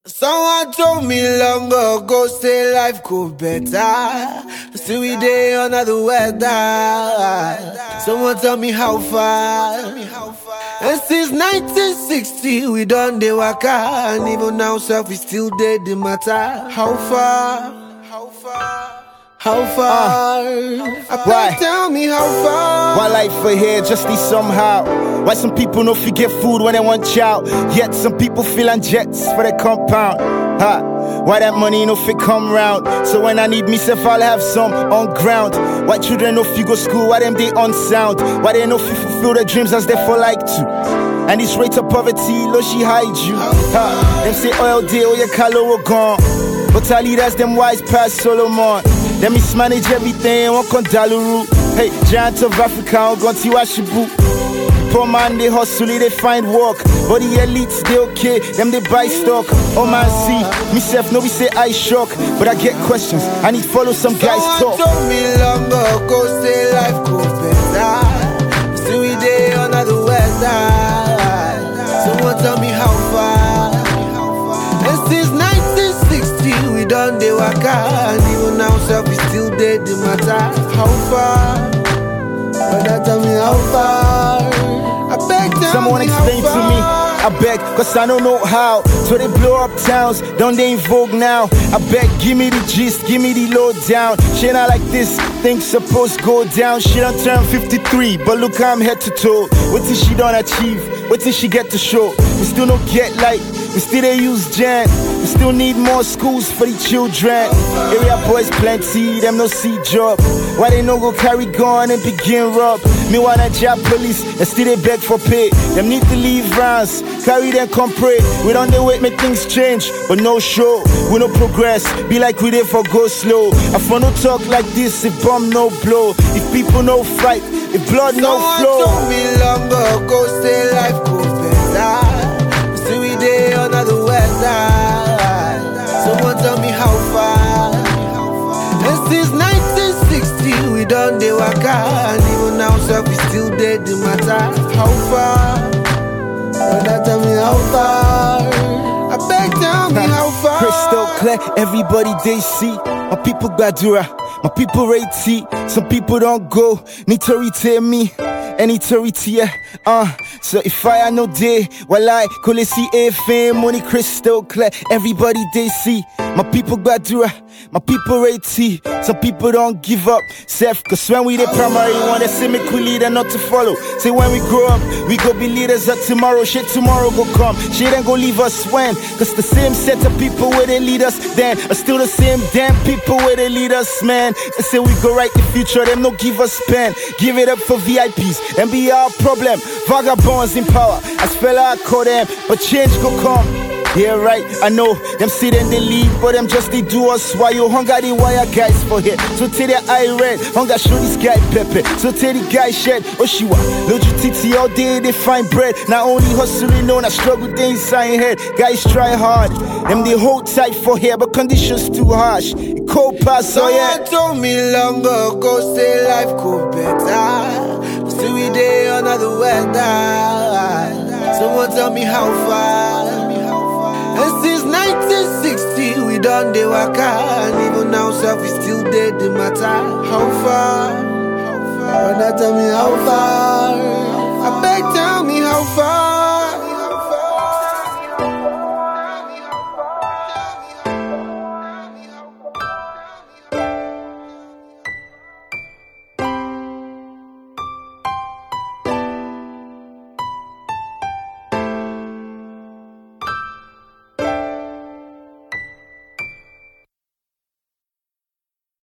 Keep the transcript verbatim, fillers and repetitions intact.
Someone told me long ago, say life could better. Still we day under the weather. Someone tell me how far. And since nineteen sixty, we done the waka. And even now, self we still dead the matter. How far? How far? How far? Uh, Why? Tell me how far. Why life for here just need somehow? Why some people no forget food when they want chow? Yet some people feeling jets for their compound. Ha. Why that money no fit come round? So when I need myself, I'll have some on ground. Why children no fit go school? Why them they unsound? Why they no fit fulfill their dreams as they fall like to? And this rate of poverty, lo she hide you. Ha. Them say oil day, oh your color gone. But our leaders, them wise past Solomon. Them mismanage everything, one con Daluru. Hey, giant of Africa, I'm going to Washibu. Poor man, they hustle, they find work. But the elites, they okay, them they buy stock. Oh man, see, myself, no, we say I shock. But I get questions, I need follow some guys talk. Someone told me long ago, say life goes better. Still we day under the weather. Someone tell me how far. And since nineteen sixty, we done the waka. And even now, self is still dead, the matter. How far? Brother, tell me how far. I beg, tell Someone me explain how to me, I beg, cause I don't know how. So they blow up towns, don't they in vogue now? I beg, give me the gist, give me the lowdown. Shit not like this, things supposed go down. She done turn fifty-three, but look how I'm head to toe. What did she done achieve? What did she get to show? We still don't get like, we still they use Jan. We still need more schools for the children. Area boys plenty, them no see job. Why they no go carry gun and begin rob? Me wanna job police and still they beg for pay. Them need to leave rounds, carry them come pray. We don't they wait, make things change, but no show. We no progress, be like we there for go slow. I for no talk like this, if bomb no blow. If people no fight, if blood no flow. Someone told me long ago, say life goes better. Still we day under the weather. Someone tell me how far. And since nineteen sixty, we done the waka. And even now, self is still dead, the matter. How far? Brother, tell me how far. I beg, tell me how far. Crystal clear, everybody they see. My people Badura, my people rate T. Some people don't go, need to retain me. Any territory, uh, so if I no day, while I could see a fame, money crystal clear, everybody they see. My people Badura, my people rate T. Some people don't give up, self, cause when we the primary one, they say make we lead and not to follow. Say when we grow up, we go be leaders of tomorrow, shit tomorrow go come, shit ain't go leave us when, cause the same set of people where they lead us then, are still the same damn people where they lead us, man. They say we go right the future, them no give us pen, give it up for V I Ps. And be our problem, vagabonds in power. As fella I call them, but change go come. Yeah, right, I know, them sit and they lead, but them just they do us why you hunger the wire guys for here. So tell the eye red, hunger show this guy Pepe. So tell the guy shed, Oshiwa, Loju Titi all day they find bread. Not only hustling on, I struggle they inside head. Guys try hard, them they hold tight for here, but conditions too harsh. It cold pass, so yeah. Someone told me long ago, say life could better. Still we day under the weather. Someone tell me how far. And since nineteen sixty, we done the waka. And even now, self is still dead, the matter. How far? How far? Brother, tell me how far. I beg, tell me how far.